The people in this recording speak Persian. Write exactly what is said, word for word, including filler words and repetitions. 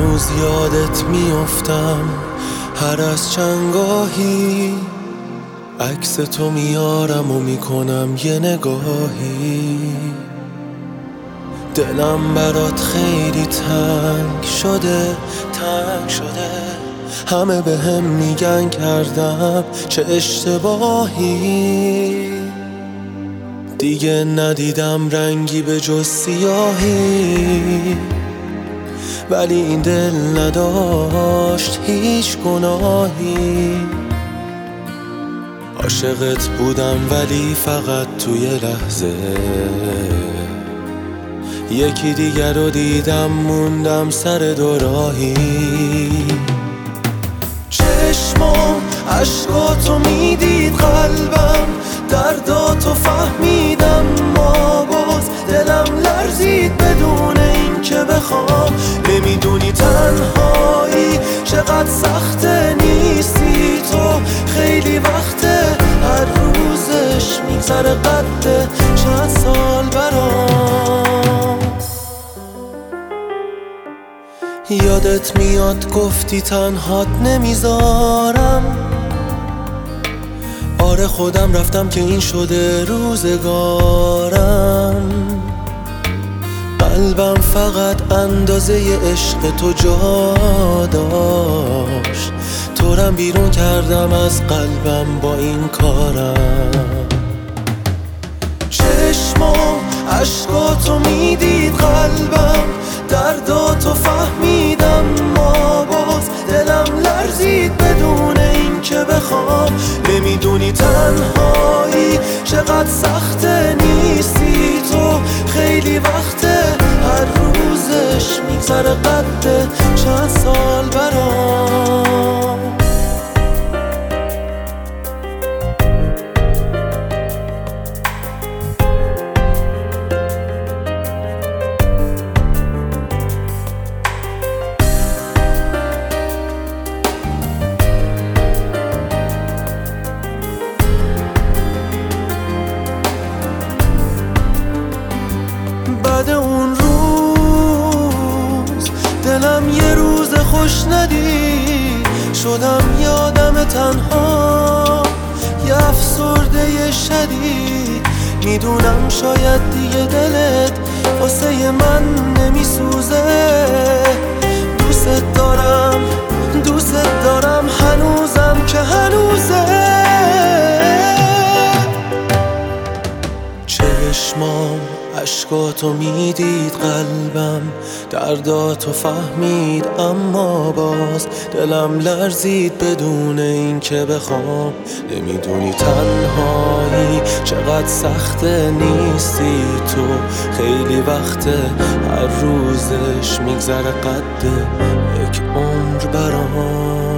هنوز یادت میافتم هر از چندگاهی، عکس تو میارم و میکنم یه نگاهی. دلم برات خیلی تنگ شده تنگ شده، همه به هم میگن کردم چه اشتباهی. دیگه ندیدم رنگی به جز سیاهی، ولی این دل نداشت هیچ گناهی. عاشقت بودم ولی فقط توی لحظه، یکی دیگر رو دیدم موندم سر دوراهی. چشمام عشقاتو میدید، قلبم درداتو فهمیدم، ما باز دلم لرزید بدون این که بخوام. نمیدونی تنهایی چقدر سخته، نیستی تو خیلی وقته، هر روزش میگذره قده چند سال برام. یادت میاد گفتی تنهات نمیذارم، آره خودم رفتم که این شده روزگارم. قلبم فقط اندازه عشق تو جا داشت، تورم بیرون کردم از قلبم با این کارم. چشمام عشقاتو میدید، قلبم درداتو فهمیدم، ما باز دلم لرزید بدون این که بخوام. نمیدونی تنهایی چقدر سخته، نیستی تو خیلی وقته، هر روزش میگذره قده چند سال برام. بعد اون روز دلم یه روز خوش ندید، شدم یادم تنها، یه افسرده شدید. میدونم شاید دیگه دلت واسه من نمیسوزه، دوست دارم دوست دارم هنوزم که هنوزه. چشمام عشقاتو میدید، قلبم درداتو فهمید، اما باز دلم لرزید بدون این که بخوام. نمیدونی تنهایی چقدر سخته، نیستی تو خیلی وقته، هر روزش میگذره قده یک عمر برام.